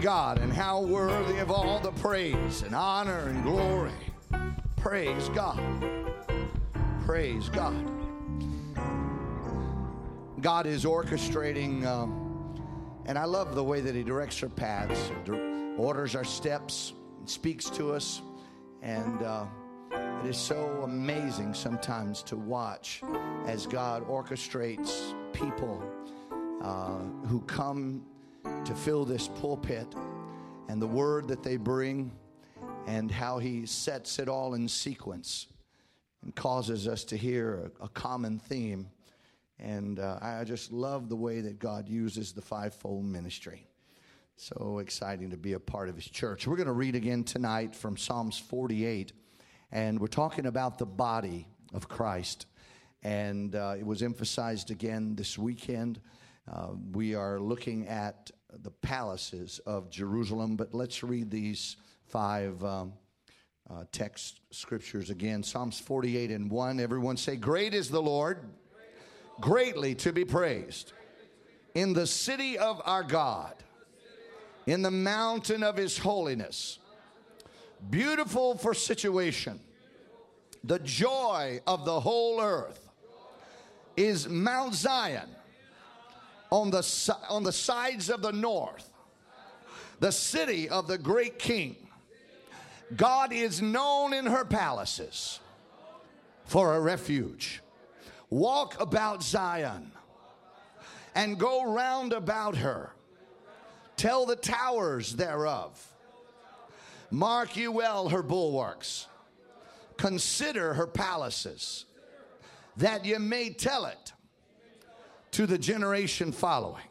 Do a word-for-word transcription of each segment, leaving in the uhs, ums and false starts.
God, and how worthy of all the praise and honor and glory. Praise God. Praise God. God is orchestrating, um, and I love the way that He directs our paths, orders our steps, speaks to us, and uh, it is so amazing sometimes to watch as God orchestrates people uh, who come to fill this pulpit, and the word that they bring, and how He sets it all in sequence and causes us to hear a, a common theme. And uh, I just love the way that God uses the fivefold ministry. So exciting to be a part of His church. We're going to read again tonight from Psalms forty-eight, and we're talking about the body of Christ. And uh, it was emphasized again this weekend. Uh, we are looking at the palaces of Jerusalem, but let's read these five um, uh, text scriptures again. Psalms forty-eight and one. Everyone say, "Great is the Lord, greatly to be praised, in the city of our God, in the mountain of His holiness. Beautiful for situation, the joy of the whole earth is Mount Zion, on the, on the sides of the north, the city of the great King. God is known in her palaces for a refuge. Walk about Zion and go round about her. Tell the towers thereof. Mark you well her bulwarks. Consider her palaces, that ye may tell it to the generation following."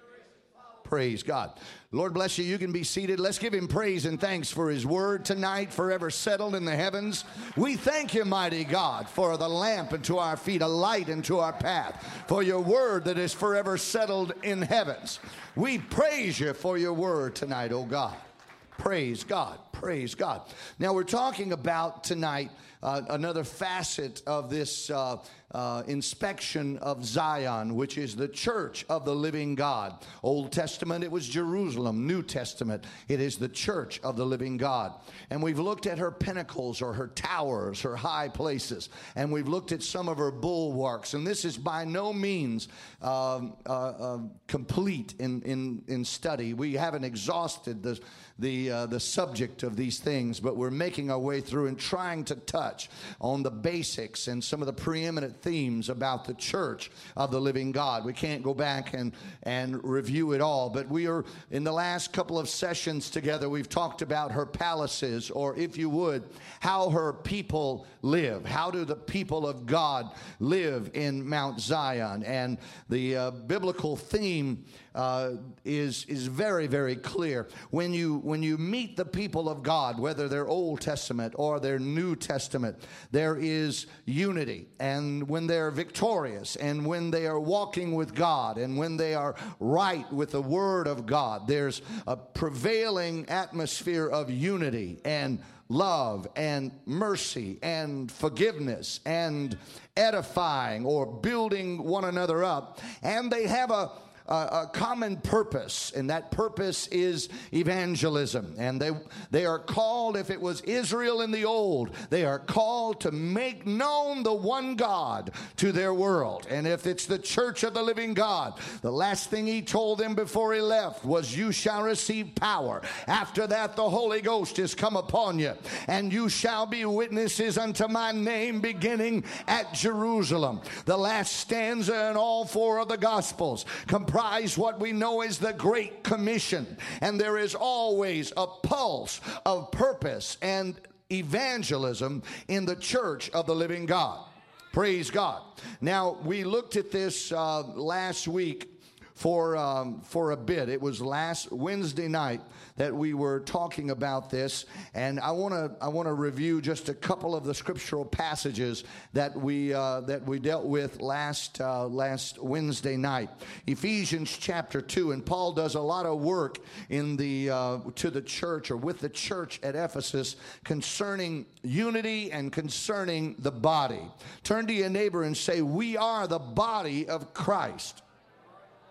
Praise God. Lord bless you. You can be seated. Let's give Him praise and thanks for His word tonight, forever settled in the heavens. We thank you, mighty God, for the lamp unto our feet, a light unto our path, for your word that is forever settled in heavens. We praise you for your word tonight, oh God. Praise God. Praise God. Now we're talking about tonight uh, another facet of this uh, uh, inspection of Zion, which is the church of the living God. Old Testament, it was Jerusalem. New Testament, it is the church of the living God. And we've looked at her pinnacles or her towers, her high places. And we've looked at some of her bulwarks. And this is by no means um, uh, uh, complete in, in, in study. We haven't exhausted the, the, uh, the subject of these things, but we're making our way through and trying to touch on the basics and some of the preeminent themes about the church of the living God. We can't go back and, and review it all, but we are in the last couple of sessions together, we've talked about her palaces, or if you would, how her people live. How do the people of God live in Mount Zion? And the uh, biblical theme uh, is is very, very clear. When you when you meet the people of God, whether they're Old Testament or they're New Testament, there is unity. And when they're victorious, and when they are walking with God, and when they are right with the Word of God, there's a prevailing atmosphere of unity and love and mercy and forgiveness and edifying or building one another up. And they have a Uh, a common purpose, and that purpose is evangelism. And they they are called, if it was Israel in the old, they are called to make known the one God to their world. And if it's the church of the living God, the last thing He told them before He left was, "You shall receive power. After that, the Holy Ghost is come upon you, and you shall be witnesses unto my name, beginning at Jerusalem." The last stanza in all four of the Gospels comprise what we know as the Great Commission. And there is always a pulse of purpose and evangelism in the church of the living God. Praise God. Now, we looked at this uh, last week for um, for a bit. It was last Wednesday night that we were talking about this, and I want to I want to review just a couple of the scriptural passages that we uh, that we dealt with last uh, last Wednesday night. Ephesians chapter two, and Paul does a lot of work in the uh, to the church or with the church at Ephesus concerning unity and concerning the body. Turn to your neighbor and say, "We are the body of Christ."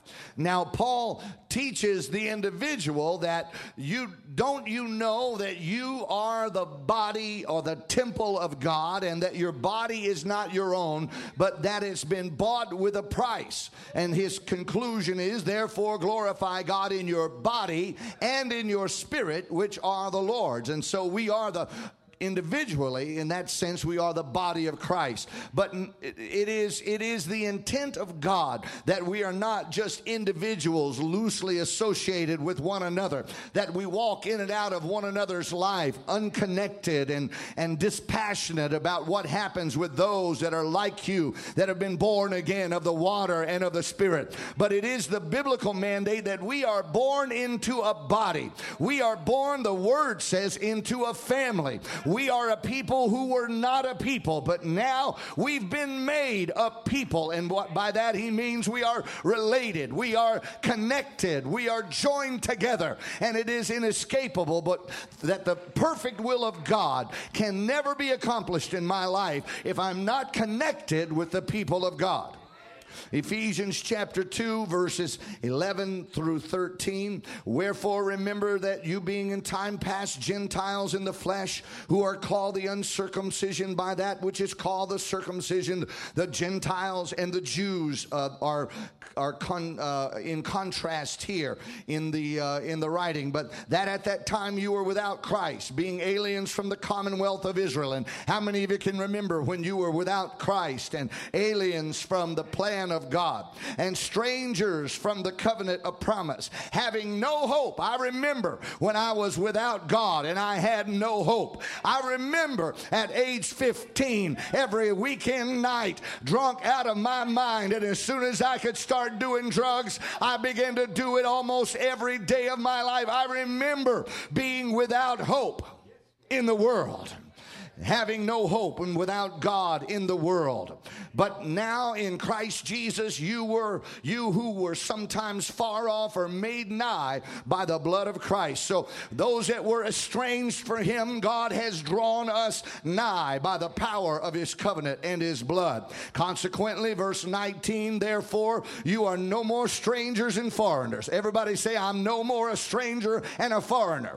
Now, Paul teaches the individual that you don't you know that you are the body or the temple of God, and that your body is not your own, but that it's been bought with a price. And his conclusion is, therefore, glorify God in your body and in your spirit, which are the Lord's. And so we are the individually, in that sense, we are the body of Christ. But it is it is the intent of God that we are not just individuals loosely associated with one another, that we walk in and out of one another's life unconnected and, and dispassionate about what happens with those that are like you, that have been born again of the water and of the Spirit. But it is the biblical mandate that we are born into a body. We are born, the Word says, into a family. We are a people who were not a people, but now we've been made a people. And what by that he means we are related, we are connected, we are joined together. And it is inescapable, but that the perfect will of God can never be accomplished in my life if I'm not connected with the people of God. Ephesians chapter two, verses eleven through thirteen. Wherefore remember that you being in time past Gentiles in the flesh, who are called the uncircumcision by that which is called the circumcision. The Gentiles and the Jews uh, are are con, uh, in contrast here in the uh, in the writing. But that at that time you were without Christ, being aliens from the commonwealth of Israel. And how many of you can remember when you were without Christ and aliens from the plan of God, and strangers from the covenant of promise, having no hope? I remember when I was without God and I had no hope. I remember at age fifteen, every weekend night, drunk out of my mind, and as soon as I could start doing drugs, I began to do it almost every day of my life. I remember being without hope in the world, having no hope and without God in the world. But now in Christ Jesus, you were you who were sometimes far off are made nigh by the blood of Christ. So those that were estranged from him, God has drawn us nigh by the power of his covenant and his blood. Consequently, verse nineteen, therefore you are no more strangers and foreigners. Everybody say, I'm no more a stranger and a foreigner,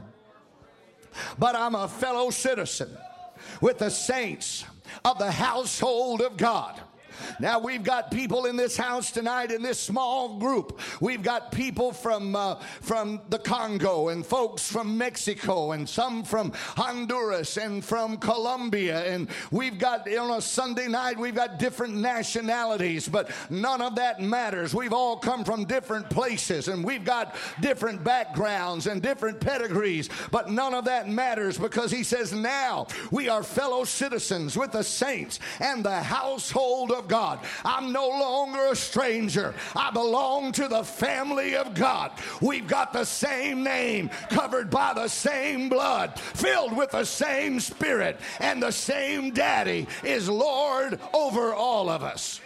but I'm a fellow citizen with the saints of the household of God. Now, we've got people in this house tonight in this small group. We've got people from uh, from the Congo, and folks from Mexico, and some from Honduras and from Colombia. And we've got, on a Sunday night, we've got different nationalities, but none of that matters. We've all come from different places, and we've got different backgrounds and different pedigrees, but none of that matters, because he says now we are fellow citizens with the saints and the household of God. I'm no longer a stranger. I belong to the family of God. We've got the same name, covered by the same blood, filled with the same Spirit, and the same Daddy is Lord over all of us.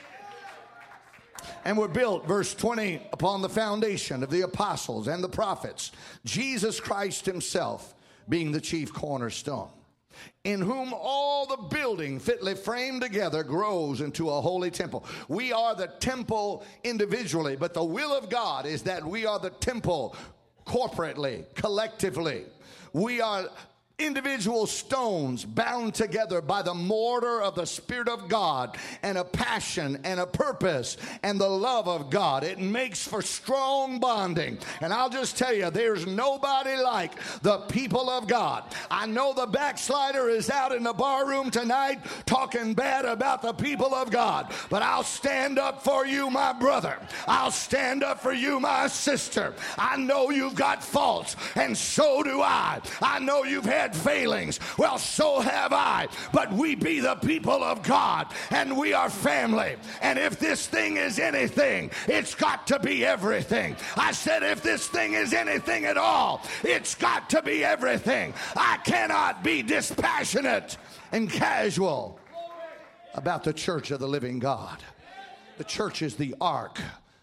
And we're built, verse twenty, upon the foundation of the apostles and the prophets, Jesus Christ himself being the chief cornerstone, in whom all the building fitly framed together grows into a holy temple. We are the temple individually, but the will of God is that we are the temple corporately, collectively. We are individual stones bound together by the mortar of the Spirit of God, and a passion and a purpose and the love of God. It makes for strong bonding. And I'll just tell you, there's nobody like the people of God. I know the backslider is out in the bar room tonight talking bad about the people of God, but I'll stand up for you, my brother. I'll stand up for you, my sister. I know you've got faults, and so do I. I know you've had failings. Well, so have I. But we be the people of God, and we are family. And if this thing is anything, it's got to be everything. I said, if this thing is anything at all, it's got to be everything. I cannot be dispassionate and casual about the church of the living God. The church is the ark.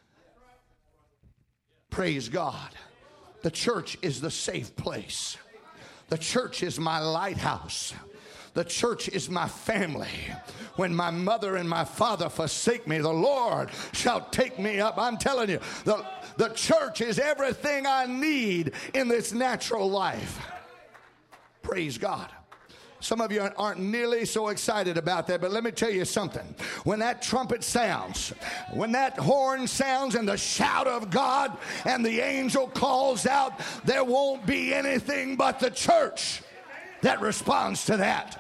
Praise God. The church is the safe place. The church is my lighthouse. The church is my family. When my mother and my father forsake me, the Lord shall take me up. I'm telling you, the, the church is everything I need in this natural life. Praise God. Some of you aren't nearly so excited about that, but let me tell you something. When that trumpet sounds, when that horn sounds and the shout of God and the angel calls out, there won't be anything but the church that responds to that.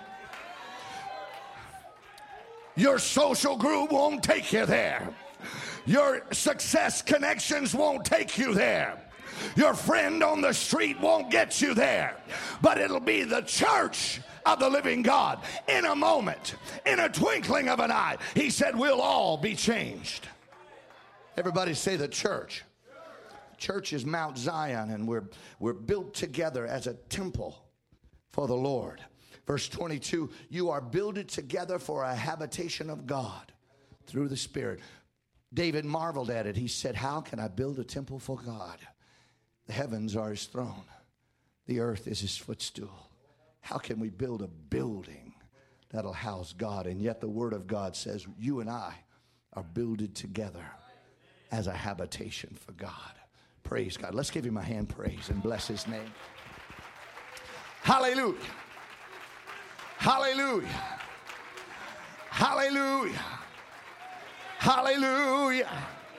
Your social group won't take you there. Your success connections won't take you there. Your friend on the street won't get you there. But it'll be the church of the living God. In a moment, in a twinkling of an eye, he said, we'll all be changed. Everybody say the church. Church is Mount Zion, and we're, we're built together as a temple for the Lord. Verse twenty-two, you are builded together for a habitation of God through the Spirit. David marveled at it. He said, how can I build a temple for God? The heavens are his throne. The earth is his footstool. How can we build a building that'll house God? And yet the word of God says you and I are builded together as a habitation for God. Praise God. Let's give him a hand praise and bless his name. Hallelujah. Hallelujah. Hallelujah. Hallelujah.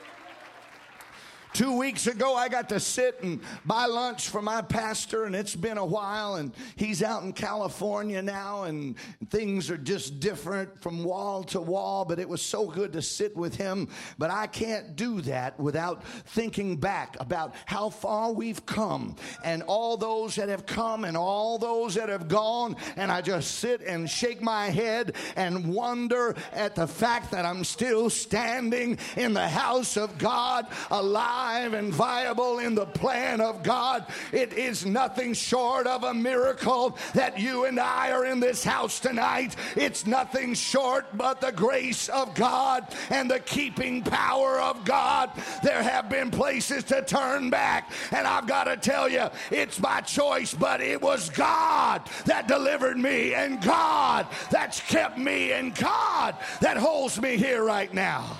Two weeks ago, I got to sit and buy lunch for my pastor, and it's been a while, and he's out in California now, and things are just different from wall to wall, but it was so good to sit with him. But I can't do that without thinking back about how far we've come, and all those that have come and all those that have gone, and I just sit and shake my head and wonder at the fact that I'm still standing in the house of God, alive and viable in the plan of God. It is nothing short of a miracle that you and I are in this house tonight. It's nothing short but the grace of God and the keeping power of God. There have been places to turn back, and I've got to tell you, it's my choice, but it was God that delivered me, and God that's kept me, and God that holds me here right now.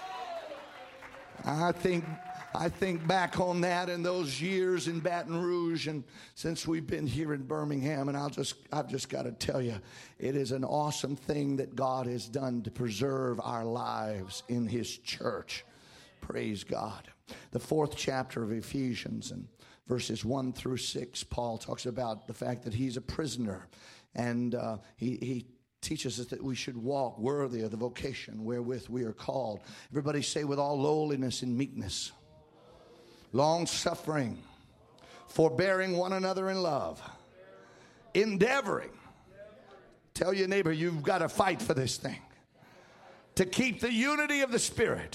I think I think back on that and those years in Baton Rouge, and since we've been here in Birmingham, and I'll just, I've just got to tell you, it is an awesome thing that God has done to preserve our lives in his church. Praise God. The fourth chapter of Ephesians, and verses one through six, Paul talks about the fact that he's a prisoner, and uh, he, he teaches us that we should walk worthy of the vocation wherewith we are called. Everybody say, with all lowliness and meekness, long-suffering, forbearing one another in love, endeavoring. Tell your neighbor, you've got to fight for this thing. To keep the unity of the Spirit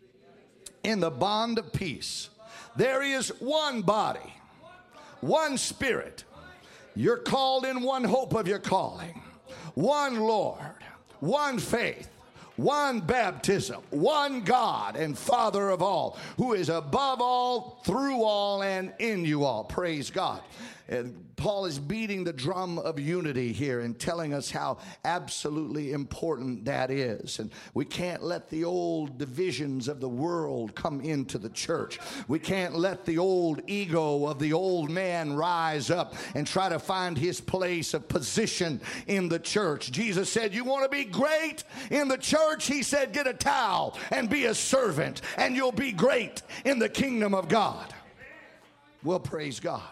in the bond of peace. There is one body, one Spirit. You're called in one hope of your calling, one Lord, one faith, one baptism, one God and Father of all, who is above all, through all, and in you all. Praise God. And Paul is beating the drum of unity here and telling us how absolutely important that is. And we can't let the old divisions of the world come into the church. We can't let the old ego of the old man rise up and try to find his place of position in the church. Jesus said, you want to be great in the church? He said, get a towel and be a servant, and you'll be great in the kingdom of God. Well, praise God.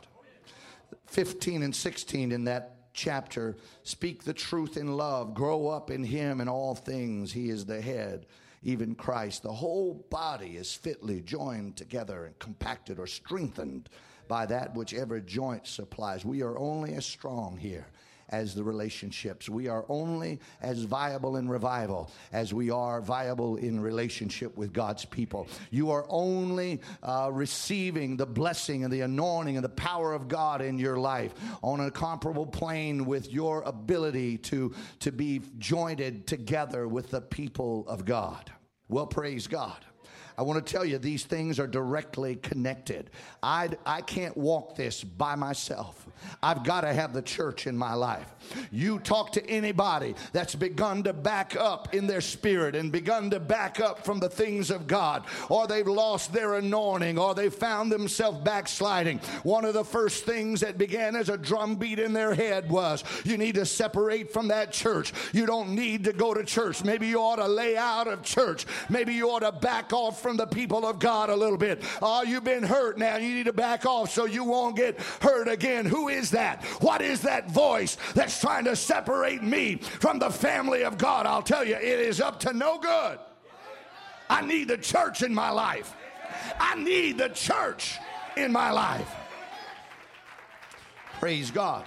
fifteen and sixteen in that chapter speak the truth in love, grow up in him in all things. He is the head, even Christ. The whole body is fitly joined together and compacted or strengthened by that which every joint supplies. We are only as strong here as the relationships. We are only as viable in revival as we are viable in relationship with God's people. You are only uh, receiving the blessing and the anointing and the power of God in your life on a comparable plane with your ability to, to be jointed together with the people of God. Well, praise God. I want to tell you, these things are directly connected. I, I can't walk this by myself. I've got to have the church in my life. You talk to anybody that's begun to back up in their spirit and begun to back up from the things of God, or they've lost their anointing, or they found themselves backsliding. One of the first things that began as a drumbeat in their head was, you need to separate from that church. You don't need to go to church. Maybe you ought to lay out of church. Maybe you ought to back off from the people of God a little bit. Oh, you've been hurt now. You need to back off so you won't get hurt again. Who is that? What is that voice that's trying to separate me from the family of God? I'll tell you, it is up to no good. I need the church in my life. I need the church in my life. Praise God.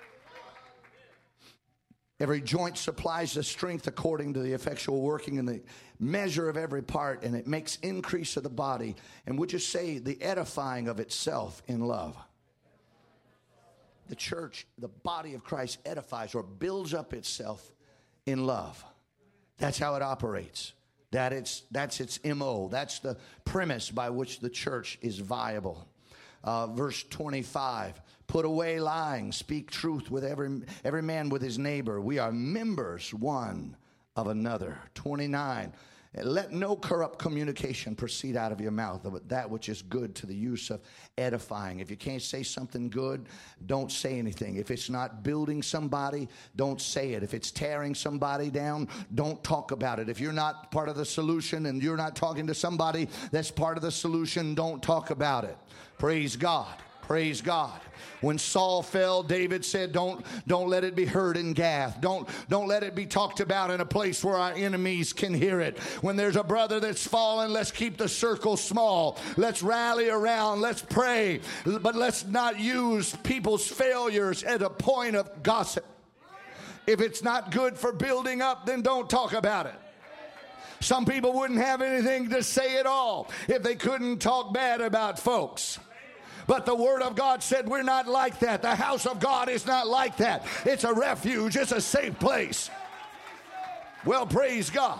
Every joint supplies the strength according to the effectual working in the measure of every part, and it makes increase of the body, and would you say the edifying of itself in love. The church, the body of Christ, edifies or builds up itself in love. That's how it operates. That it's, that's its M O. That's the premise by which the church is viable. Uh, verse twenty-five, put away lying, speak truth with every, every man with his neighbor. We are members one of another. twenty-nine, let no corrupt communication proceed out of your mouth, but that which is good to the use of edifying. If you can't say something good, don't say anything. If it's not building somebody, don't say it. If it's tearing somebody down, don't talk about it. If you're not part of the solution and you're not talking to somebody that's part of the solution, don't talk about it. Praise God. Praise God. When Saul fell, David said, don't, don't let it be heard in Gath. Don't, don't let it be talked about in a place where our enemies can hear it. When there's a brother that's fallen, let's keep the circle small. Let's rally around. Let's pray. But let's not use people's failures as a point of gossip. If it's not good for building up, then don't talk about it. Some people wouldn't have anything to say at all if they couldn't talk bad about folks. But the Word of God said we're not like that. The house of God is not like that. It's a refuge. It's a safe place. Well, praise God.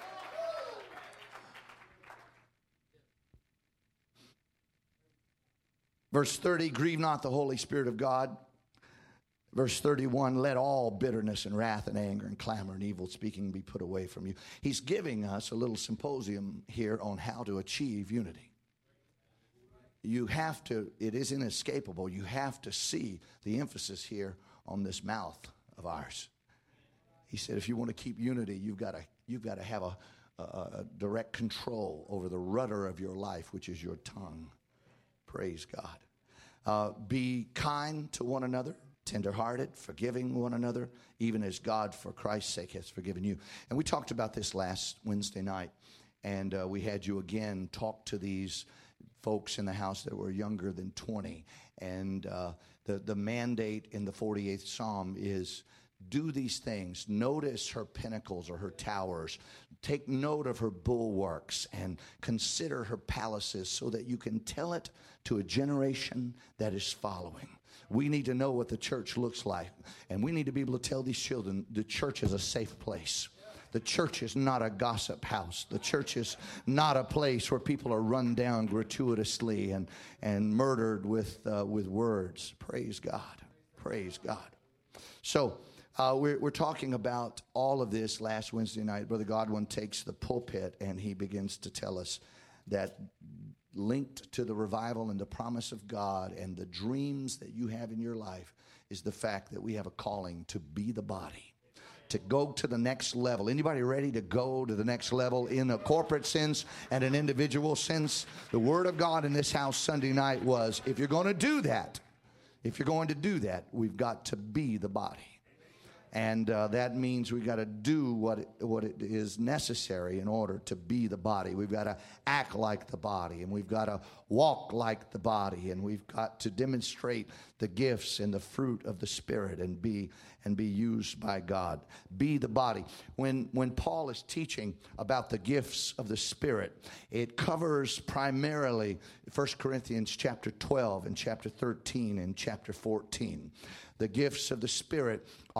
Verse thirty, grieve not the Holy Spirit of God. Verse thirty-one, let all bitterness and wrath and anger and clamor and evil speaking be put away from you. He's giving us a little symposium here on how to achieve unity. You have to, it is inescapable. You have to see the emphasis here on this mouth of ours. He said, if you want to keep unity, you've got to, you've got to have a, a, a direct control over the rudder of your life, which is your tongue. Praise God. Uh, be kind to one another, tenderhearted, forgiving one another, even as God, for Christ's sake, has forgiven you. And we talked about this last Wednesday night, and uh, we had you again talk to these folks in the house that were younger than twenty. And uh, the, the mandate in the forty-eighth Psalm is, do these things. Notice her pinnacles or her towers. Take note of her bulwarks and consider her palaces so that you can tell it to a generation that is following. We need to know what the church looks like. And we need to be able to tell these children the church is a safe place. The church is not a gossip house. The church is not a place where people are run down gratuitously and, and murdered with, uh, with words. Praise God. Praise God. So uh, we're, we're talking about all of this last Wednesday night. Brother Godwin takes the pulpit and he begins to tell us that linked to the revival and the promise of God and the dreams that you have in your life is the fact that we have a calling to be the body. To go to the next level. Anybody ready to go to the next level in a corporate sense and an individual sense? The Word of God in this house Sunday night was, if you're going to do that, if you're going to do that, we've got to be the body. And uh, that means we've got to do what it, what it is necessary in order to be the body. We've got to act like the body, and we've got to walk like the body, and we've got to demonstrate the gifts and the fruit of the Spirit and be and be used by God. Be the body. When when Paul is teaching about the gifts of the Spirit, it covers primarily First Corinthians chapter twelve and chapter thirteen and chapter fourteen. The gifts of the Spirit are the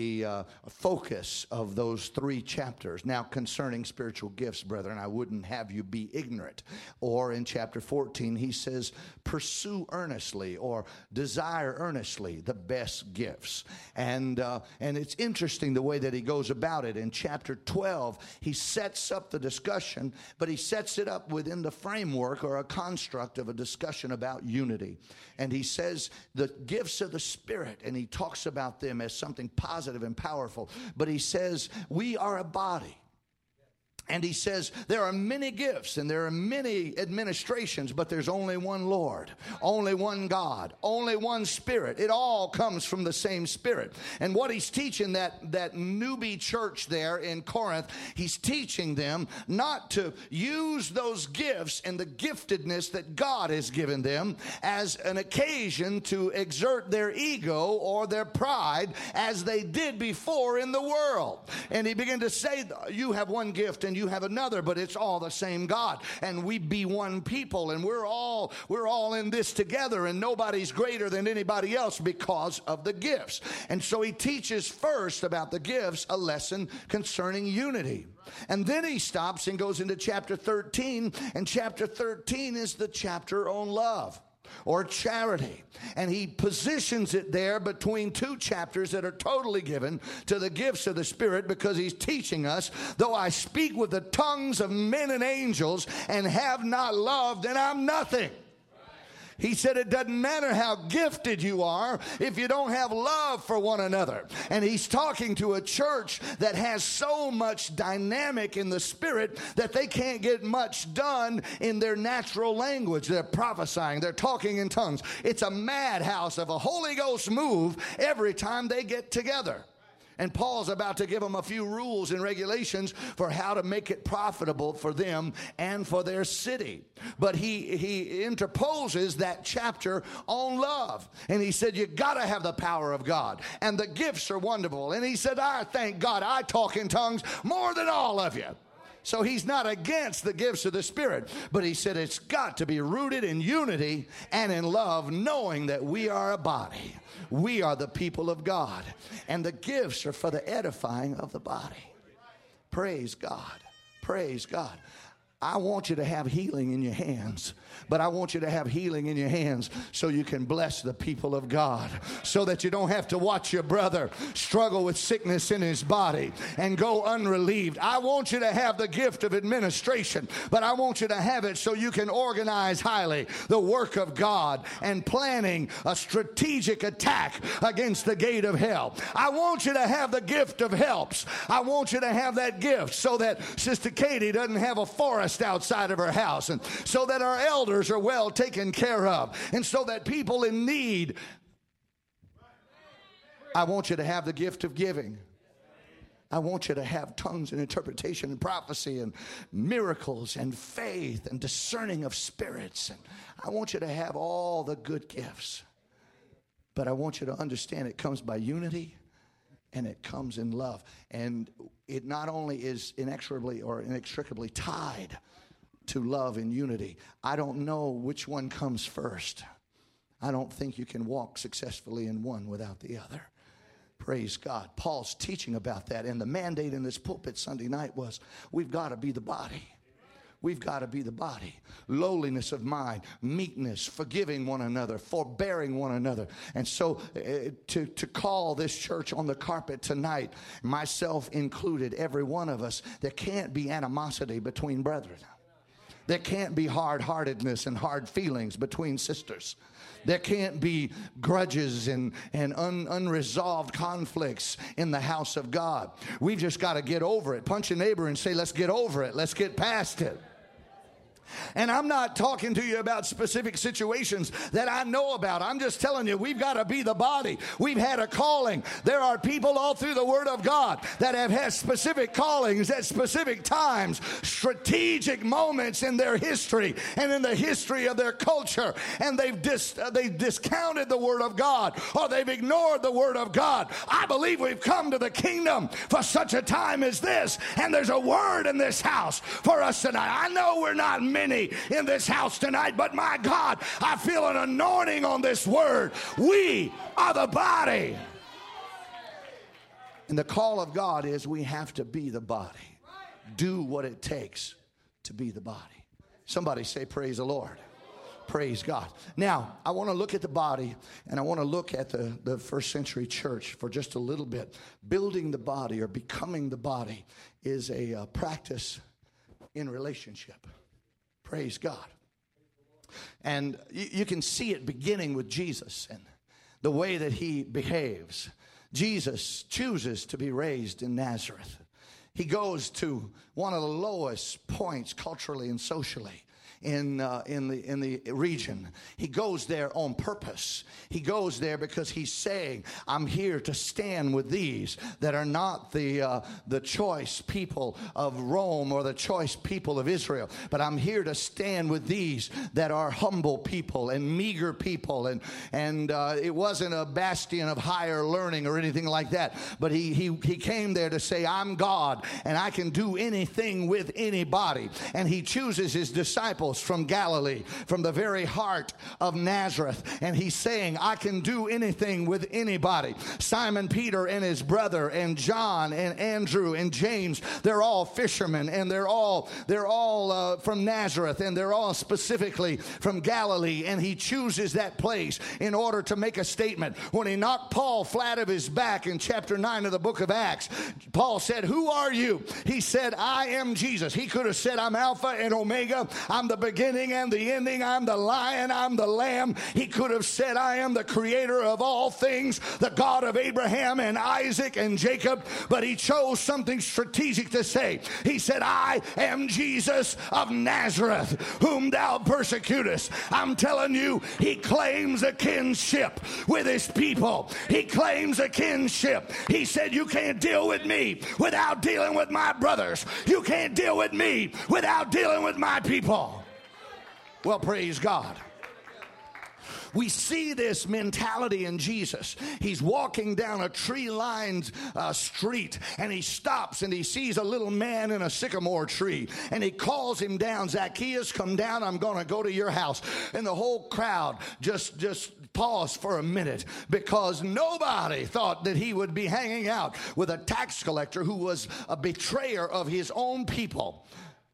the uh, focus of those three chapters. Now, concerning spiritual gifts, brethren, I wouldn't have you be ignorant. Or in chapter fourteen, he says, pursue earnestly or desire earnestly the best gifts. And, uh, and it's interesting the way that he goes about it. In chapter twelve, he sets up the discussion, but he sets it up within the framework or a construct of a discussion about unity. And he says the gifts of the Spirit, and he talks about them as something positive and powerful. But he says we are a body. And he says there are many gifts and there are many administrations, but there's only one Lord, only one God, only one Spirit. It all comes from the same Spirit. And what he's teaching that, that newbie church there in Corinth, he's teaching them not to use those gifts and the giftedness that God has given them as an occasion to exert their ego or their pride as they did before in the world. And he began to say, you have one gift and you have another, but it's all the same God, and we be one people, and we're all we're all in this together, and nobody's greater than anybody else because of the gifts. And so he teaches first about the gifts a lesson concerning unity. And then he stops and goes into chapter thirteen, and chapter thirteen is the chapter on love or charity. And he positions it there between two chapters that are totally given to the gifts of the Spirit, because he's teaching us, though I speak with the tongues of men and angels and have not love, then I'm nothing. He said it doesn't matter how gifted you are if you don't have love for one another. And he's talking to a church that has so much dynamic in the Spirit that they can't get much done in their natural language. They're prophesying. They're talking in tongues. It's a madhouse of a Holy Ghost move every time they get together. And Paul's about to give them a few rules and regulations for how to make it profitable for them and for their city. But he, he interposes that chapter on love. And he said, you got to have the power of God. And the gifts are wonderful. And he said, I thank God I talk in tongues more than all of you. So he's not against the gifts of the Spirit, but he said it's got to be rooted in unity and in love, knowing that we are a body. We are the people of God, and the gifts are for the edifying of the body. Praise God. Praise God. I want you to have healing in your hands, but I want you to have healing in your hands so you can bless the people of God, so that you don't have to watch your brother struggle with sickness in his body and go unrelieved. I want you to have the gift of administration, but I want you to have it so you can organize highly the work of God and planning a strategic attack against the gate of hell. I want you to have the gift of helps. I want you to have that gift so that Sister Katie doesn't have a forest outside of her house, and so that our elders are well taken care of, and so that people in need. I want you to have the gift of giving. I want you to have tongues and interpretation and prophecy and miracles and faith and discerning of spirits. And I want you to have all the good gifts. But I want you to understand it comes by unity and it comes in love. And it not only is inexorably or inextricably tied to love and unity. I don't know which one comes first. I don't think you can walk successfully in one without the other. Praise God. Paul's teaching about that. And the mandate in this pulpit Sunday night was, we've got to be the body. We've got to be the body. Lowliness of mind, meekness, forgiving one another, forbearing one another. And so uh, to, to call this church on the carpet tonight, myself included, every one of us, there can't be animosity between brethren. There can't be hard-heartedness and hard feelings between sisters. There can't be grudges and, and un, unresolved conflicts in the house of God. We've just got to get over it. Punch your neighbor and say, let's get over it. Let's get past it. And I'm not talking to you about specific situations that I know about. I'm just telling you, we've got to be the body. We've had a calling. There are people all through the Word of God that have had specific callings at specific times, strategic moments in their history and in the history of their culture. And they've, dis- uh, they've discounted the Word of God, or they've ignored the Word of God. I believe we've come to the kingdom for such a time as this. And there's a word in this house for us tonight. I know we're not many in this house tonight, but my God, I feel an anointing on this word. We are the body. And the call of God is we have to be the body. Do what it takes to be the body. Somebody say, praise the Lord. Praise God. Now, I want to look at the body, and I want to look at the, the first century church for just a little bit. Building the body or becoming the body is a uh, practice in relationship. Praise God. And you, you can see it beginning with Jesus and the way that he behaves. Jesus chooses to be raised in Nazareth. He goes to one of the lowest points culturally and socially in uh, in the in the region. He goes there on purpose. He goes there because he's saying, I'm here to stand with these that are not the uh, the choice people of Rome or the choice people of Israel, but I'm here to stand with these that are humble people and meager people. And and uh, it wasn't a bastion of higher learning or anything like that, but he he he came there to say, I'm God and I can do anything with anybody. And he chooses his disciples from Galilee, from the very heart of Nazareth. And he's saying, I can do anything with anybody. Simon Peter and his brother and John and Andrew and James, they're all fishermen, and they're all they're all uh, from Nazareth, and they're all specifically from Galilee. And he chooses that place in order to make a statement. When he knocked Paul flat of his back in chapter nine of the book of Acts, Paul said, who are you? He said, I am Jesus. He could have said, I'm Alpha and Omega. I'm the beginning and the ending. I'm the lion. I'm the lamb. He could have said, I am the creator of all things, the God of Abraham and Isaac and Jacob. But he chose something strategic to say. He said, I am Jesus of Nazareth, whom thou persecutest. I'm telling you, he claims a kinship with his people. He claims a kinship. He said, you can't deal with me without dealing with my brothers. You can't deal with me without dealing with my people. Well, praise God. We see this mentality in Jesus. He's walking down a tree-lined uh, street, and he stops and he sees a little man in a sycamore tree, and he calls him down. Zacchaeus, come down. I'm going to go to your house. And the whole crowd just just paused for a minute, because nobody thought that he would be hanging out with a tax collector who was a betrayer of his own people.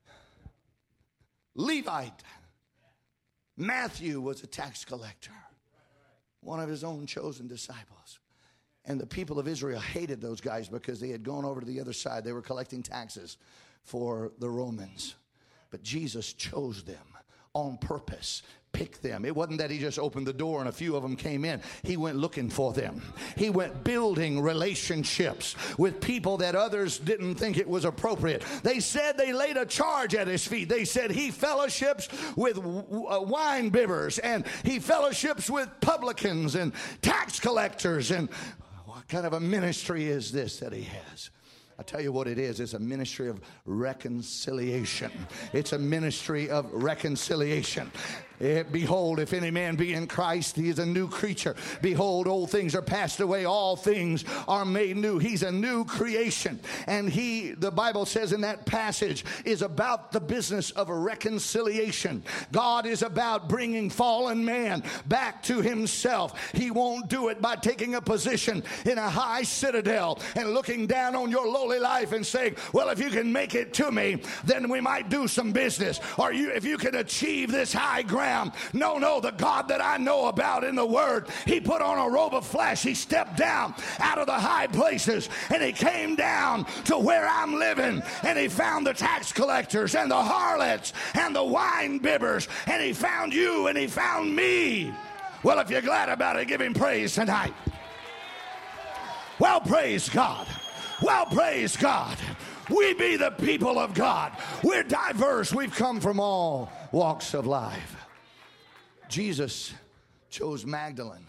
Levite. Matthew was a tax collector, one of his own chosen disciples. And the people of Israel hated those guys because they had gone over to the other side. They were collecting taxes for the Romans. But Jesus chose them on purpose, picked them. It wasn't that he just opened the door and a few of them came in. He went looking for them. He went building relationships with people that others didn't think it was appropriate. They said they laid a charge at his feet. They said he fellowships with wine bibbers, and he fellowships with publicans and tax collectors. And what kind of a ministry is this that he has? I tell you what it is. It's a ministry of reconciliation. It's a ministry of reconciliation. It, behold, if any man be in Christ, he is a new creature. Behold, old things are passed away. All things are made new. He's a new creation. And he, the Bible says in that passage, is about the business of a reconciliation. God is about bringing fallen man back to himself. He won't do it by taking a position in a high citadel and looking down on your lowly life and saying, well, if you can make it to me, then we might do some business. Or you, if you can achieve this high ground. No, no, the God that I know about in the Word, he put on a robe of flesh. He stepped down out of the high places, and he came down to where I'm living, and he found the tax collectors and the harlots and the wine bibbers, and he found you and he found me. Well, if you're glad about it, give him praise tonight. Well, praise God. Well, praise God. We be the people of God. We're diverse. We've come from all walks of life. Jesus chose Magdalene,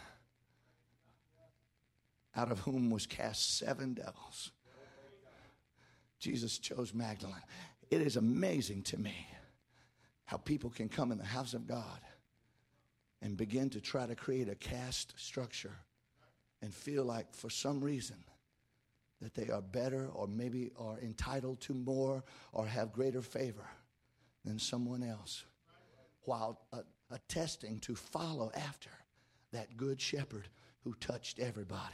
out of whom was cast seven devils. Jesus chose Magdalene. It is amazing to me how people can come in the house of God and begin to try to create a caste structure and feel like for some reason that they are better or maybe are entitled to more or have greater favor than someone else, while uh, attesting to follow after that good shepherd who touched everybody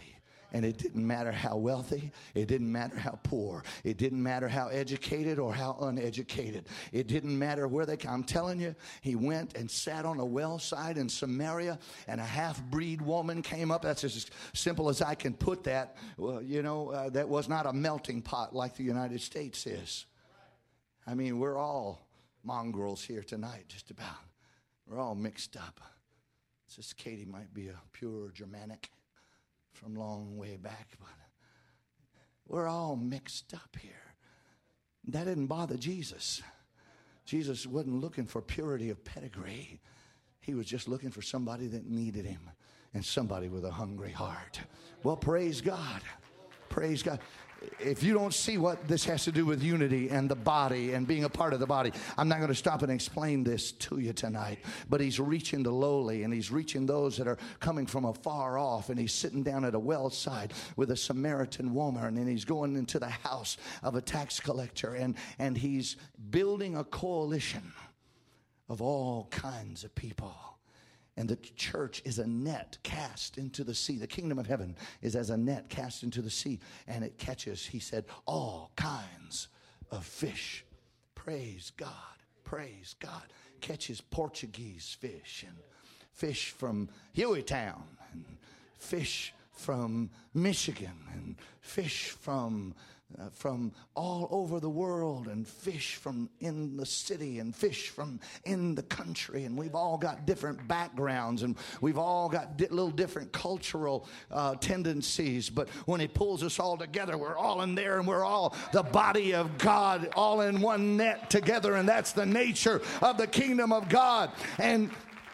And it didn't matter how wealthy. It didn't matter how poor. It didn't matter how educated or how uneducated. It didn't matter where they came. I'm telling you, he went and sat on a well side in Samaria, and a half-breed woman came up. That's as simple as I can put that. Well, you know, uh, that was not a melting pot like the United States is. I mean, we're all mongrels here tonight, just about. We're all mixed up. Sister Katie might be a pure Germanic from long way back, but we're all mixed up here. That didn't bother Jesus. Jesus wasn't looking for purity of pedigree. He was just looking for somebody that needed him and somebody with a hungry heart. Well, praise God. Praise God. If you don't see what this has to do with unity and the body and being a part of the body, I'm not going to stop and explain this to you tonight. But he's reaching the lowly, and he's reaching those that are coming from afar off, and he's sitting down at a well side with a Samaritan woman, and he's going into the house of a tax collector, and, and he's building a coalition of all kinds of people. And the church is a net cast into the sea. The kingdom of heaven is as a net cast into the sea. And it catches, he said, all kinds of fish. Praise God. Praise God. Catches Portuguese fish and fish from Hueytown and fish from Michigan and fish from Uh, from all over the world, and fish from in the city and fish from in the country. And we've all got different backgrounds, and we've all got di- little different cultural uh, tendencies. But when he pulls us all together, we're all in there, and we're all the body of God, all in one net together. And that's the nature of the kingdom of God. And,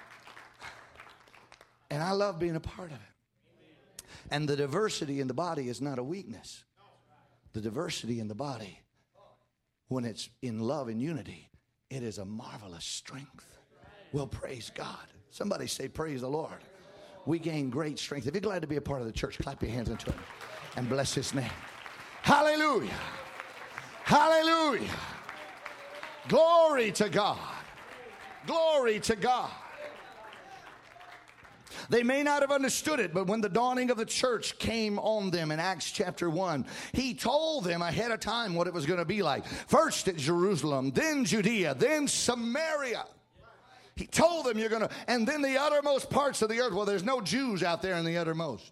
and I love being a part of it. And the diversity in the body is not a weakness. The diversity in the body, when it's in love and unity, it is a marvelous strength. Well, praise God. Somebody say, praise the Lord. We gain great strength. If you're glad to be a part of the church, clap your hands into it and bless his name. Hallelujah. Hallelujah. Glory to God. Glory to God. They may not have understood it, but when the dawning of the church came on them in Acts chapter one, he told them ahead of time what it was going to be like. First at Jerusalem, then Judea, then Samaria. He told them you're going to, and then the uttermost parts of the earth. Well, there's no Jews out there in the uttermost.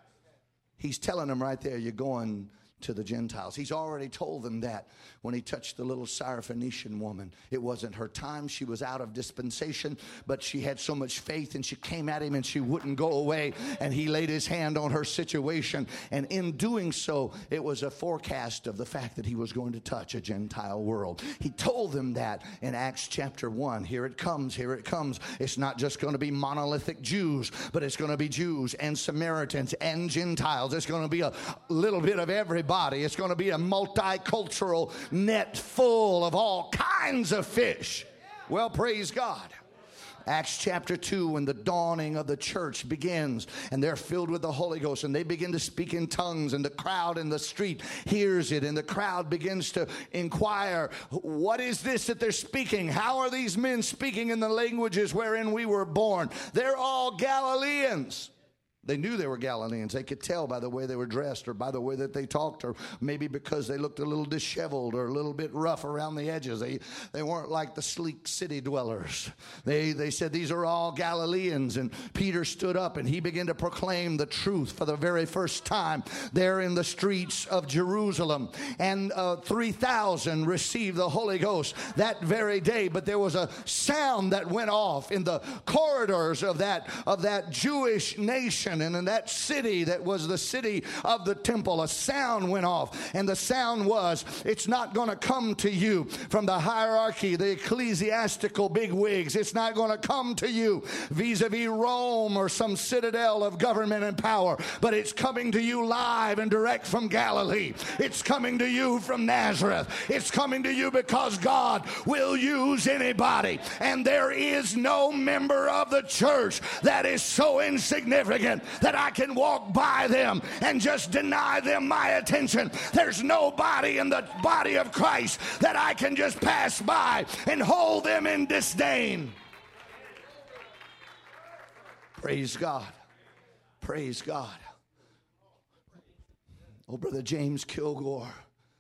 He's telling them right there, you're going to the Gentiles. He's already told them that when he touched the little Syrophoenician woman. It wasn't her time. She was out of dispensation, but she had so much faith, and she came at him and she wouldn't go away, and he laid his hand on her situation. And in doing so, it was a forecast of the fact that he was going to touch a Gentile world. He told them that in Acts chapter one. Here it comes, here it comes. It's not just going to be monolithic Jews, but it's going to be Jews and Samaritans and Gentiles. It's going to be a little bit of everybody. It's going to be a multicultural net full of all kinds of fish. Well, praise God. Acts chapter two, when the dawning of the church begins, and they're filled with the Holy Ghost, and they begin to speak in tongues, and the crowd in the street hears it, and the crowd begins to inquire, what is this that they're speaking? How are these men speaking in the languages wherein we were born? They're all Galileans. They knew they were Galileans. They could tell by the way they were dressed, or by the way that they talked, or maybe because they looked a little disheveled or a little bit rough around the edges. They they weren't like the sleek city dwellers. They they said these are all Galileans. And Peter stood up and he began to proclaim the truth for the very first time there in the streets of Jerusalem. And uh, three thousand received the Holy Ghost that very day. But there was a sound that went off in the corridors of that of that Jewish nation. And in that city that was the city of the temple, a sound went off. And the sound was, it's not going to come to you from the hierarchy, the ecclesiastical bigwigs. It's not going to come to you vis-a-vis Rome or some citadel of government and power. But it's coming to you live and direct from Galilee. It's coming to you from Nazareth. It's coming to you because God will use anybody. And there is no member of the church that is so insignificant that I can walk by them and just deny them my attention. There's nobody in the body of Christ that I can just pass by and hold them in disdain. Praise God. Praise God. Oh, Brother James Kilgore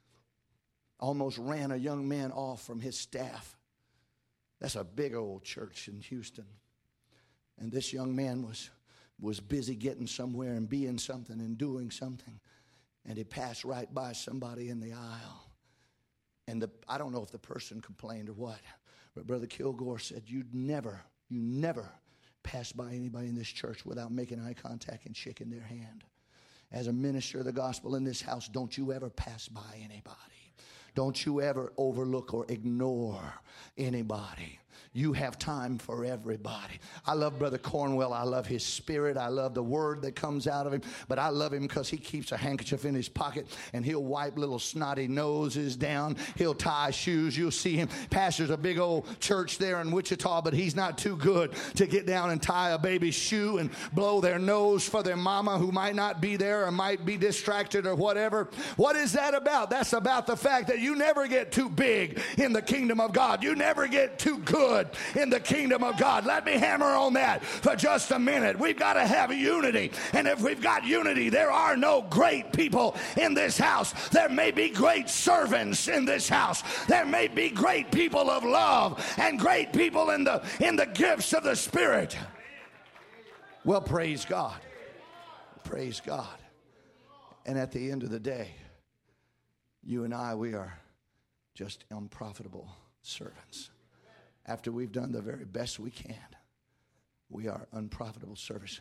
almost ran a young man off from his staff. That's a big old church in Houston. And this young man was, was busy getting somewhere and being something and doing something. And he passed right by somebody in the aisle. And the, I don't know if the person complained or what, but Brother Kilgore said, you'd never, you never pass by anybody in this church without making eye contact and shaking their hand. As a minister of the gospel in this house, don't you ever pass by anybody. Don't you ever overlook or ignore anybody. You have time for everybody. I love Brother Cornwell. I love his spirit. I love the word that comes out of him. But I love him because he keeps a handkerchief in his pocket and he'll wipe little snotty noses down. He'll tie shoes. You'll see him. Pastors a big old church there in Wichita, but he's not too good to get down and tie a baby's shoe and blow their nose for their mama who might not be there or might be distracted or whatever. What is that about? That's about the fact that you never get too big in the kingdom of God. You never get too good in the kingdom of God. Let me hammer on that for just a minute. We've got to have unity. And if we've got unity, there are no great people in this house. There may be great servants in this house. There may be great people of love and great people in the in the gifts of the Spirit. Well, praise God. Praise God. And at the end of the day, you and I, we are just unprofitable servants. After we've done the very best we can, we are unprofitable servants.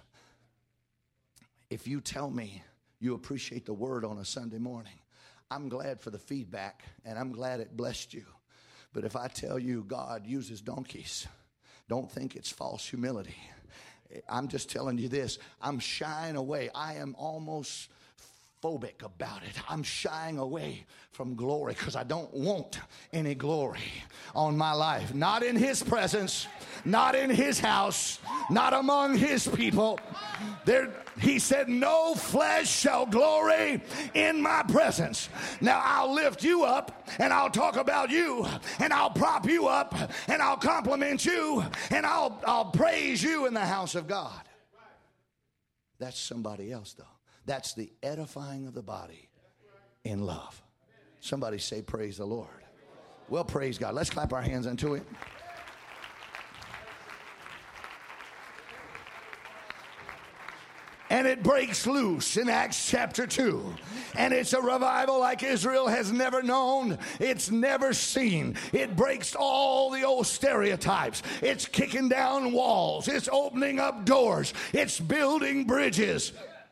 If you tell me you appreciate the word on a Sunday morning, I'm glad for the feedback, and I'm glad it blessed you. But if I tell you God uses donkeys, don't think it's false humility. I'm just telling you this. I'm shying away. I am almost phobic about it. I'm shying away from glory because I don't want any glory on my life. Not in his presence, not in his house, not among his people. There, he said, no flesh shall glory in my presence. Now I'll lift you up and I'll talk about you and I'll prop you up and I'll compliment you and I'll, I'll praise you in the house of God. That's somebody else though. That's the edifying of the body in love. Somebody say, praise the Lord. Well, praise God. Let's clap our hands unto him. And it breaks loose in Acts chapter two. And it's a revival like Israel has never known. It's never seen. It breaks all the old stereotypes. It's kicking down walls. It's opening up doors. It's building bridges.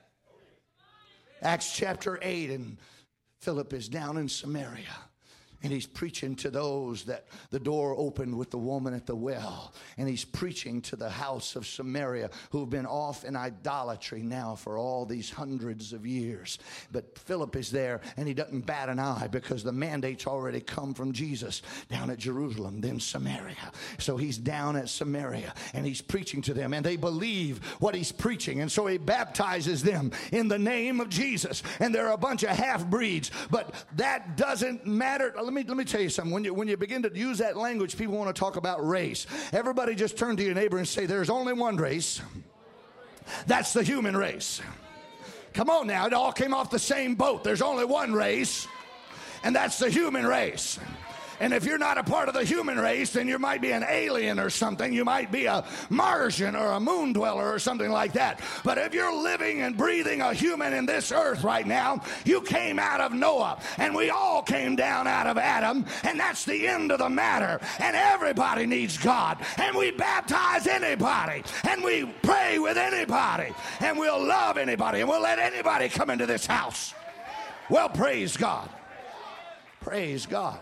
Acts chapter eight, and Philip is down in Samaria. And he's preaching to those that the door opened with the woman at the well. And he's preaching to the house of Samaria who've been off in idolatry now for all these hundreds of years. But Philip is there and he doesn't bat an eye because the mandate's already come from Jesus down at Jerusalem, then Samaria. So he's down at Samaria and he's preaching to them and they believe what he's preaching. And so he baptizes them in the name of Jesus. And they're a bunch of half-breeds, but that doesn't matter. Let me, let me tell you something. When you, when you begin to use that language, people want to talk about race. Everybody just turn to your neighbor and say, there's only one race. That's the human race. Come on now. It all came off the same boat. There's only one race, and that's the human race. And if you're not a part of the human race, then you might be an alien or something. You might be a Martian or a moon dweller or something like that. But if you're living and breathing a human in this earth right now, you came out of Noah, and we all came down out of Adam, and that's the end of the matter. And everybody needs God. And we baptize anybody, and we pray with anybody, and we'll love anybody, and we'll let anybody come into this house. Well, praise God. Praise God.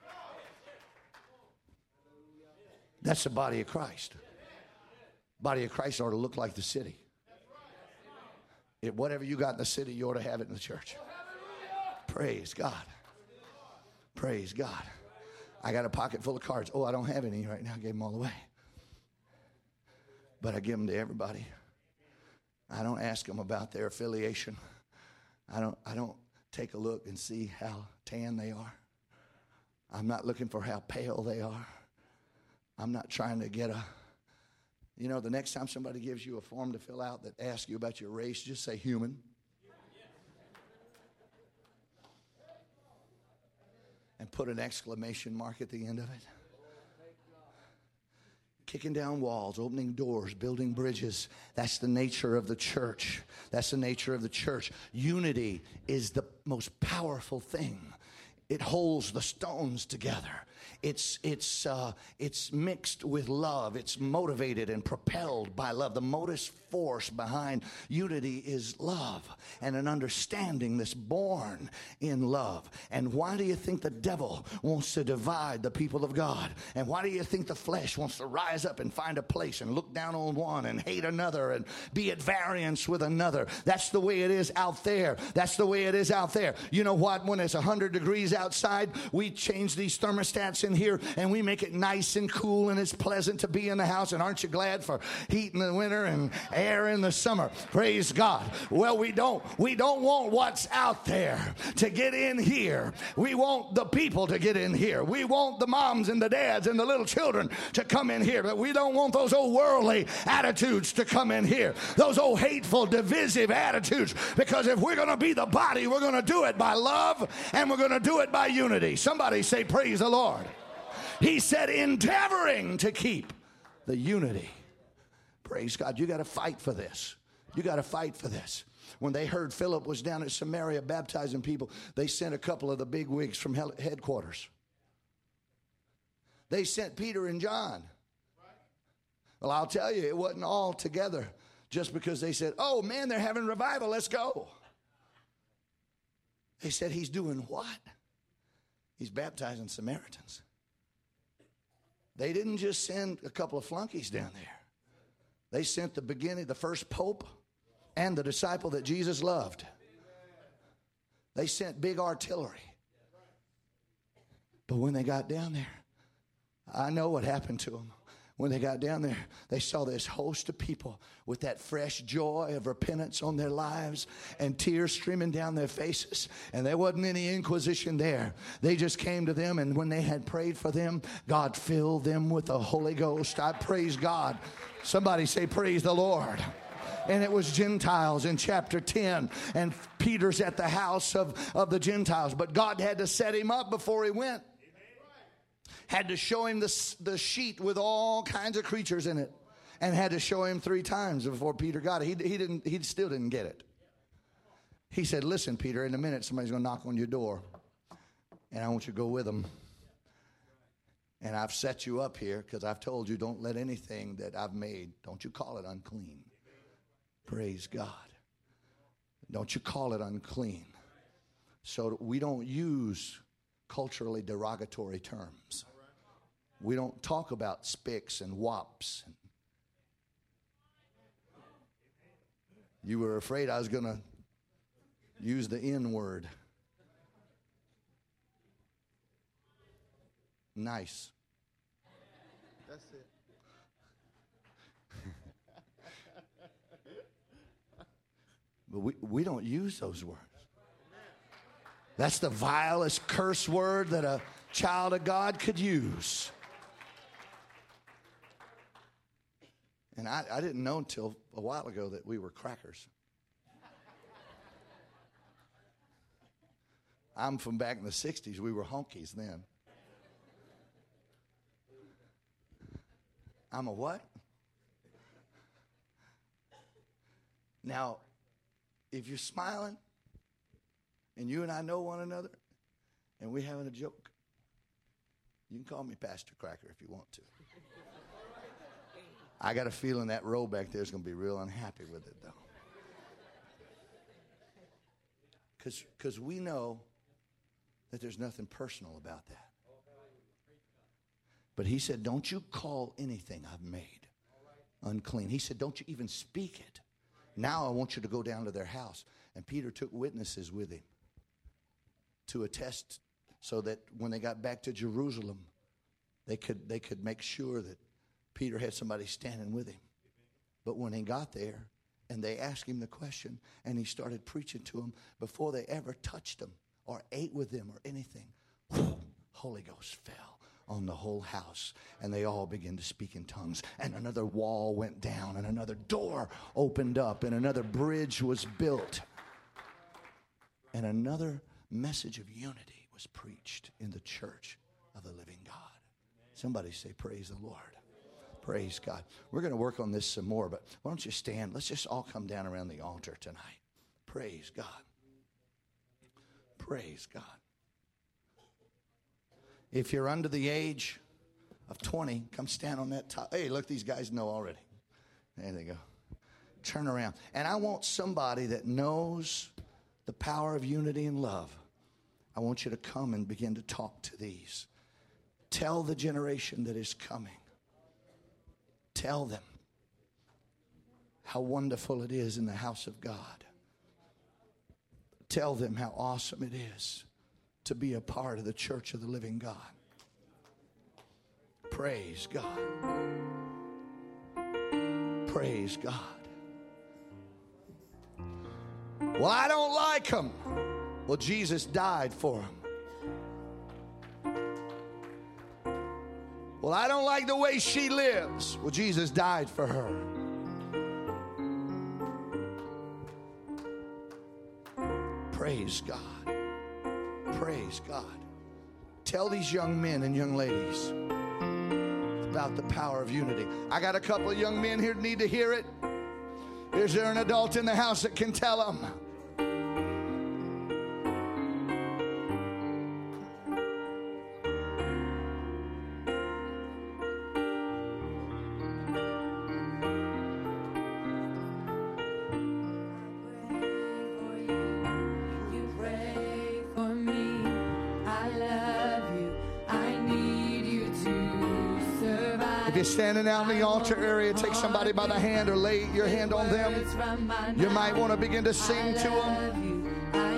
That's the body of Christ. Body of Christ ought to look like the city. It, whatever you got in the city, you ought to have it in the church. Praise God. Praise God. I got a pocket full of cards. Oh, I don't have any right now. I gave them all away. But I give them to everybody. I don't ask them about their affiliation. I don't, I don't take a look and see how tan they are. I'm not looking for how pale they are. I'm not trying to get a, you know, the next time somebody gives you a form to fill out that asks you about your race, just say human. and put an exclamation mark at the end of it. Kicking down walls, opening doors, building bridges. That's the nature of the church. That's the nature of the church. Unity is the most powerful thing. It holds the stones together. It's, it's, uh, it's mixed with love. It's motivated and propelled by love. The motive force behind unity is love and an understanding that's born in love. And why do you think the devil wants to divide the people of God? And why do you think the flesh wants to rise up and find a place and look down on one and hate another and be at variance with another? That's the way it is out there. That's the way it is out there. You know what? When it's one hundred degrees outside, we change these thermostats in here and we make it nice and cool and it's pleasant to be in the house. And aren't you glad for heat in the winter and air in the summer? Praise God. Well, we don't we don't want what's out there to get in here. We want the people to get in here. We want the moms and the dads and the little children to come in here, but we don't want those old worldly attitudes to come in here, those old hateful, divisive attitudes, because if we're going to be the body, we're going to do it by love and we're going to do it by unity. Somebody say, praise the Lord. He said, endeavoring to keep the unity. Praise God. You got to fight for this. You got to fight for this. When they heard Philip was down at Samaria baptizing people, they sent a couple of the big wigs from headquarters. They sent Peter and John. Well, I'll tell you, it wasn't all together just because they said, oh, man, they're having revival. Let's go. They said, he's doing what? He's baptizing Samaritans. They didn't just send a couple of flunkies down there. They sent the beginning, the first pope and the disciple that Jesus loved. They sent big artillery. But when they got down there, I know what happened to them. When they got down there, they saw this host of people with that fresh joy of repentance on their lives and tears streaming down their faces. And there wasn't any inquisition there. They just came to them, and when they had prayed for them, God filled them with the Holy Ghost. I praise God. Somebody say, praise the Lord. And it was Gentiles in chapter ten. And Peter's at the house of, of the Gentiles. But God had to set him up before he went. Had to show him the, the sheet with all kinds of creatures in it. And had to show him three times before Peter got it. He, he, didn't, he still didn't get it. He said, listen, Peter, in a minute somebody's going to knock on your door. And I want you to go with them. And I've set you up here because I've told you don't let anything that I've made, don't you call it unclean. Praise God. Don't you call it unclean. So we don't use culturally derogatory terms. We don't talk about spicks and wops. You were afraid I was going to use the N word. Nice. That's it. But we, we don't use those words. That's the vilest curse word that a child of God could use. And I, I didn't know until a while ago that we were crackers. I'm from back in the sixties. We were honkies then. I'm a what? Now, if you're smiling and you and I know one another and we're having a joke, you can call me Pastor Cracker if you want to. I got a feeling that row back there is going to be real unhappy with it, though. Because because we know that there's nothing personal about that. But he said, don't you call anything I've made unclean. He said, don't you even speak it. Now I want you to go down to their house. And Peter took witnesses with him to attest so that when they got back to Jerusalem, they could they could make sure that Peter had somebody standing with him. But when he got there and they asked him the question and he started preaching to them, before they ever touched them or ate with them or anything, whew, Holy Ghost fell on the whole house, and they all began to speak in tongues, and another wall went down, and another door opened up, and another bridge was built, and another message of unity was preached in the church of the living God. Somebody say, praise the Lord. Praise God. We're going to work on this some more, but why don't you stand? Let's just all come down around the altar tonight. Praise God. Praise God. If you're under the age of twenty, come stand on that top. Hey, look, these guys know already. There they go. Turn around. And I want somebody that knows the power of unity and love. I want you to come and begin to talk to these. Tell the generation that is coming. Tell them how wonderful it is in the house of God. Tell them how awesome it is to be a part of the church of the living God. Praise God. Praise God. Well, I don't like them. Well, Jesus died for them. Well, I don't like the way she lives. Well, Jesus died for her. Praise God. Praise God. Tell these young men and young ladies about the power of unity. I got a couple of young men here that need to hear it. Is there an adult in the house that can tell them? If you're standing out in the altar area, take somebody by the hand or lay your hand on them. You might want to begin to sing to them.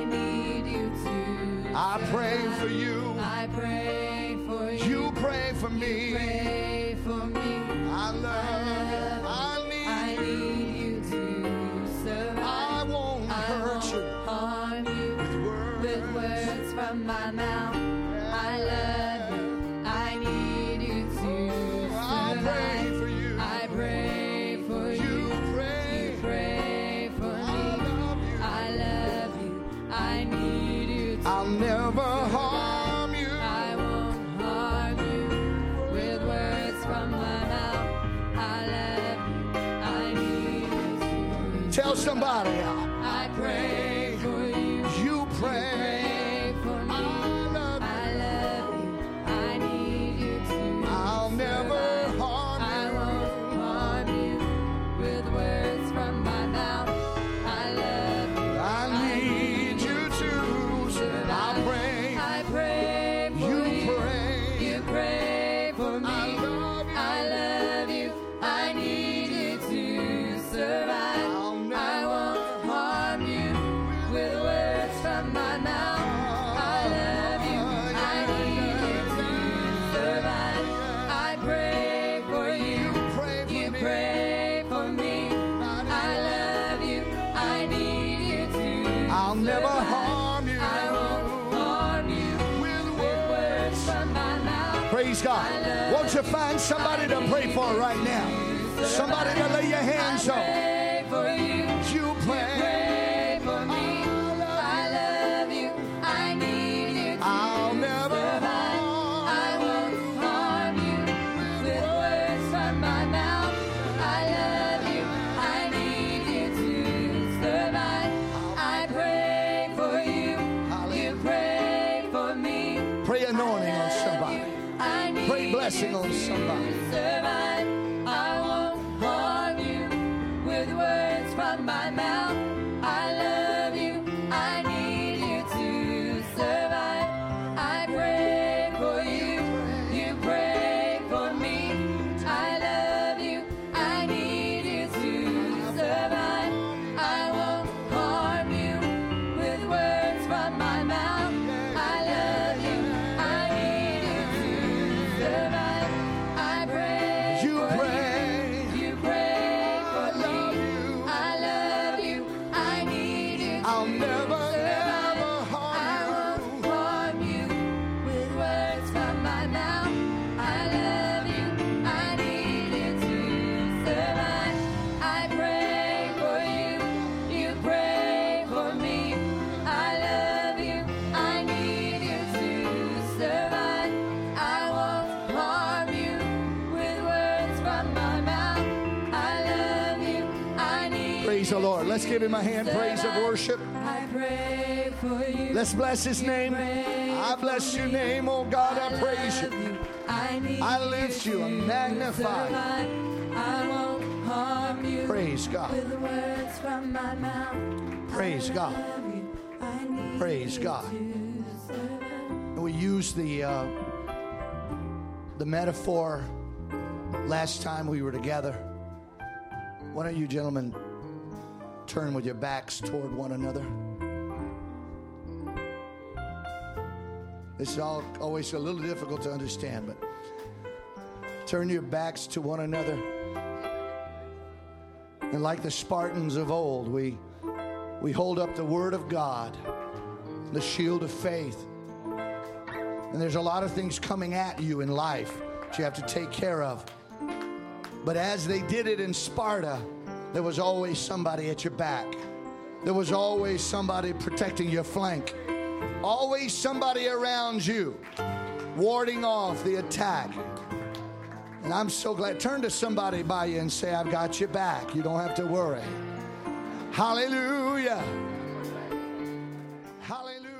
I pray for you. I pray for you. You pray for me. Pray for me. I love you. I need, I need you to survive. I won't I hurt won't you harm you with words. with words from my mouth. I love you. I need you to I survive. pray for you. I pray for you. You pray. You pray for I me. love you. I love you. I need you to I'll never harm you. I won't harm you with words from my mouth. I love you. I need you to Tell somebody. I pray for you. You pray. Pray for me. I love you. I love you. I need you to I'll never survive. harm I you. won't harm you with words from my mouth. I love you. I need you to survive. I pray. I pray for You you. pray. You pray for me. I love you. I love you. I need you to survive. I'll never I won't harm you with words from my mouth. I love you. I need you to survive. I pray for you. Pray for You me. pray for me. I love you. I need you to I'll never survive. harm you. I won't harm you With with words. words from my mouth. Praise God. Won't you find somebody to pray for right now? Somebody to lay your hands I on. pray for you. You pray. Pray for me. I love you. I need you to I'll never survive. I won't harm you with words from my mouth. I love you. I need you to survive. I pray for you. You pray for me. Pray anointing on somebody. I need Pray blessing you on to somebody. survive. I won't harm you with words from my mouth. I love you. I need you to survive. I pray for you. You pray for me. I love you. I need you to survive. I won't harm you with words from my mouth. I love you. I need you to survive. I pray You for pray. you. You pray for I love me. you. I love you. I need you to I'll never, survive. never I harm won't you. harm you with words from my mouth. I love you. I need you to survive. I pray for you. You pray for me. I love you. I need you to Praise the Lord. Let's give him a hand praise of worship. I pray for you. Let's bless his name. I bless your name, oh God. I praise you. I lift you. I magnify you. I won't harm you. Praise God. With words from my mouth. Praise God. Praise God. We used the uh, the metaphor last time we were together. Why don't you gentlemen turn with your backs toward one another? This is all always a little difficult to understand, but turn your backs to one another. And like the Spartans of old, we we hold up the Word of God, the shield of faith. And there's a lot of things coming at you in life that you have to take care of. But as they did it in Sparta, there was always somebody at your back. There was always somebody protecting your flank. Always somebody around you, warding off the attack. And I'm so glad. Turn to somebody by you and say, I've got your back. You don't have to worry. Hallelujah. Hallelujah.